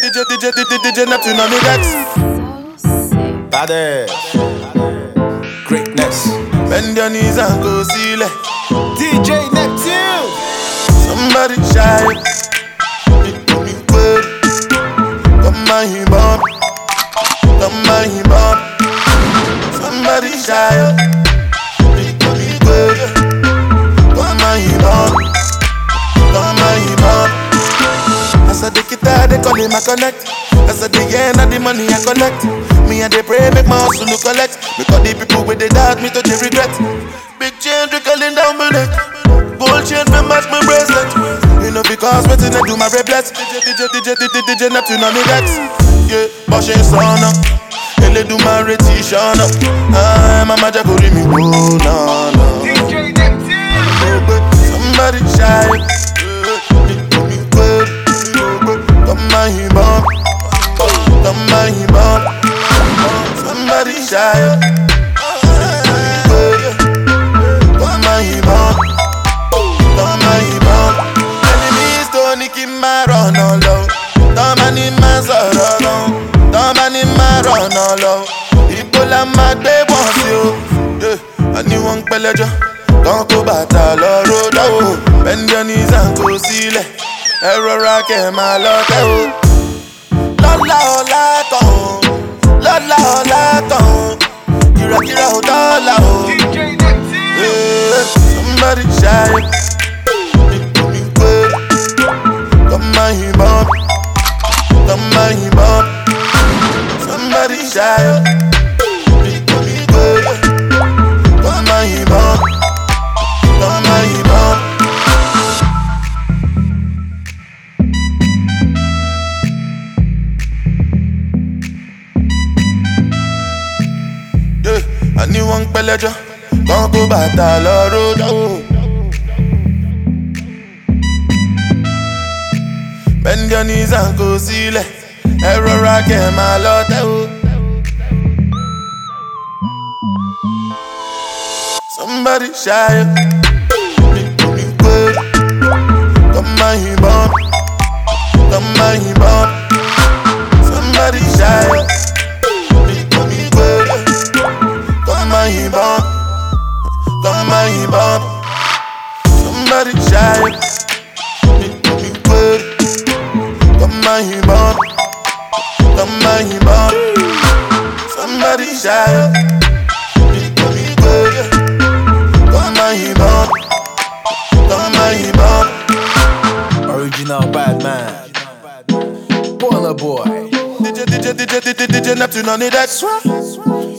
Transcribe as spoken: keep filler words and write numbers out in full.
DJ, DJ, DJ, DJ, Neptune on the decks. Badass. Greatness. Bend your knees and go seal it. D J Neptune. Somebody shy. Me good. Come on, him up. Come on, him up. Somebody shy. Me good. Come on, him up. Come on, him up. As I take it out, they call him a connect. As I dig in at the money I collect. Me and they pray, make my hustle look collect. Because the people with the doubt me to the regret. Big chain trickling down my neck. Gold chain for match my bracelet. You know because waiting to do my reblets. DJ, DJ, DJ, DJ, DJ, Neptune on the decks. Yeah, pushing son up. Ele do my retention up. Ah, mama just go leave me. Oh, no, no. D J Neptune. Somebody shy. Come on, him up. Come on, him up. Somebody shy. Come on, him up. Come on, him up. Enemies don't nick him my run on low. Come on, him my sorrow low. Come on, him my run on low. People are mad, they want you. Yeah, I need one peleja. Don't go bata la road. Bend your knees and go seal it. Error rock and my love. Lola ola ton, Lola ola ton. Kira kira o dollar o. D J Neptune. Somebody shy. Me good. Come on, him up. Come on, him up. Somebody shy. Me good. Come on, him up. Come on, him up. I need one peleja, don't go bata la road. Bend your knees and go seal it. Error rock and my lot. Somebody shy. Me good. Come on, him up. Come on, him up. Somebody shy. Come on, him up. Come on, him up. Somebody shy. Me good. Come on, him up. Come on, him up. Somebody shy. Me good. Come on, him up. Come on, him up. Original bad man. Baller boy. DJ, DJ, DJ, DJ, DJ, Neptune on the decks.